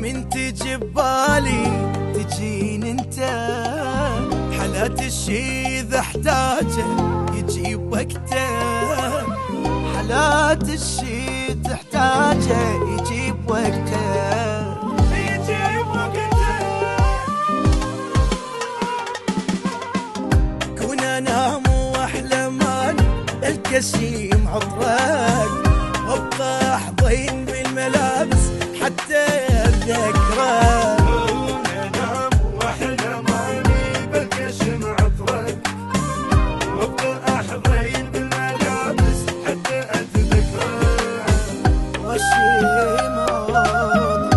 من تجي ببالي تجيني انت، حالات الشي اذا احتاجه يجيب وقته، حالات الشي تحتاجه يجيب وقته، يجيب وقته. كون انام واحلم القى شي معطرك، وابقى احضين بالملابس حتى اتذكرك. كون انام واحلم اني بلقى شي معطرك، وابقى احضين بالملابس حتى اتذكرك. وشي ماضيك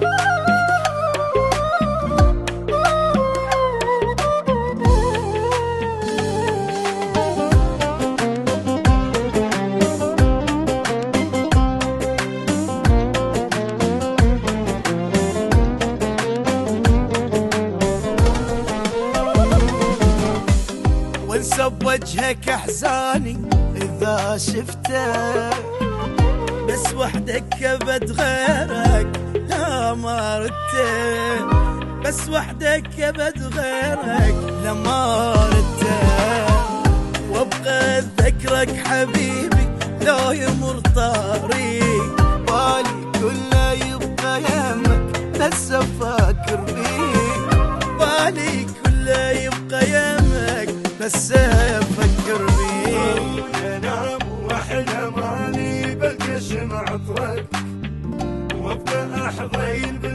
وانسى بوجهك احزاني اذا شفته، بس وحدك ابد غيرك لا ما ردته، بس وحدك ابد غيرك لا ما ردته. وابقى اذكرك حبيبي لو يمر طريق، بالي كله يبقى يمك بس افكر بيك، بالي كله يبقى يمك بس افكر بيك. كون انام واحلم اني بلقى شي معطرك، وابقى احضين